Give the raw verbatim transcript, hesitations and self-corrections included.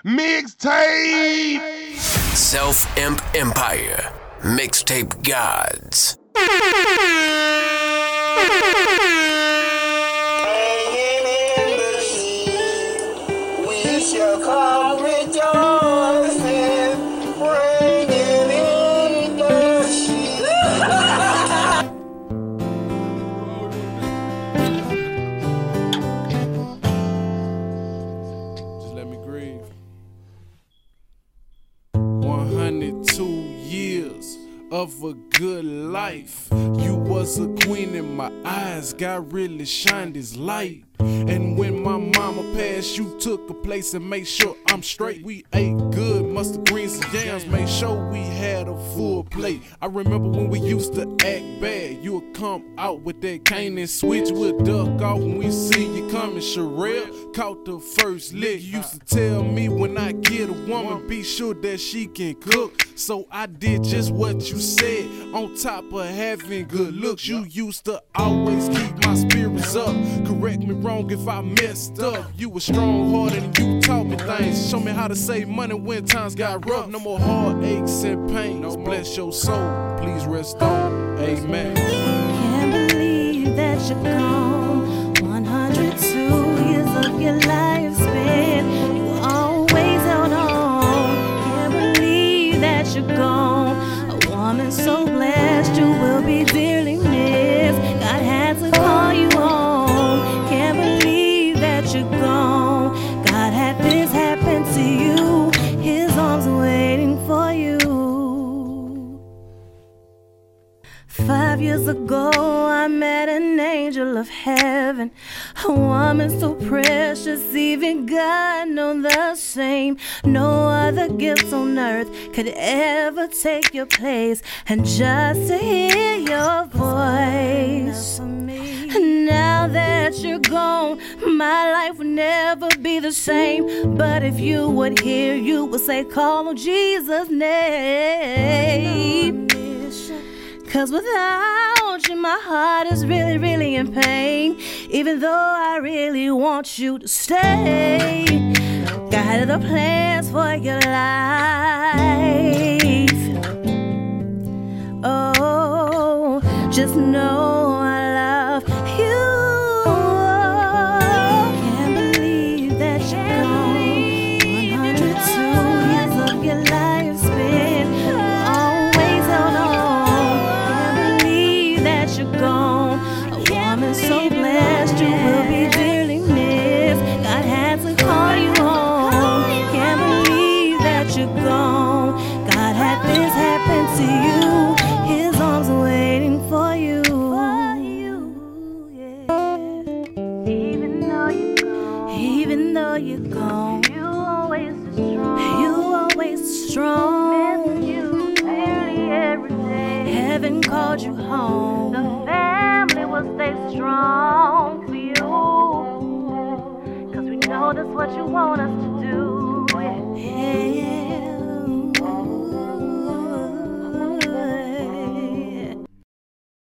Mixtape. Self-Imp Empire. Mixtape Gods. We shall come rejoicing, bringing in the sheep. Just let me grieve. one hundred two years of a good life. You was a queen in my eyes. God really shined his light. And when my mama passed, you took a place and made sure I'm straight. We ate good, mustard greens and yams, made sure we had a full plate. I remember when we used to act bad. You would come out with that cane and switch, would duck off when we see you coming. Sherelle caught the first lick. You used to tell me when I get a woman, be sure that she can cook. So I did just what you said. On top of having good looks, you used to always keep my spirits up. Correct me wrong if I messed up. You were strong-hearted and you taught me things. Show me how to save money when times got rough. No more heartaches and pains. Bless your soul, please rest on. Amen. Can't believe that you're gone. one hundred two years of your life spent. You always held on. Can't believe that you're gone. A woman so blessed, you will be dearly missed. God had to call you home. Can't believe that you're gone. God had this happen to you. His arms are waiting for you. Five years ago, I met an angel of heaven, a woman so precious, even God know the same. No other gifts on earth could ever take your place, and just to hear your voice. Now that you're gone, my life would never be the same. But if you would hear, you would say, call on Jesus' name. Cause without you, my heart is really, really in pain. Even though I really want you to stay. God had other plans for your life. Oh, just know I love you. Can't believe that you're gone. one hundred two years of your life spent. You always held on. Can't believe that you're gone. A woman so blessed, you will be dearly missed. God had to call you home. Can't believe that you're gone. God had this happen to you. His arms are waiting for you. Even though you're gone, even though you're gone, you always strong. You always strong. Miss you nearly every day. Heaven called you home. The family will stay strong for you. Cause we know that's what you want us to do. Yeah, yeah.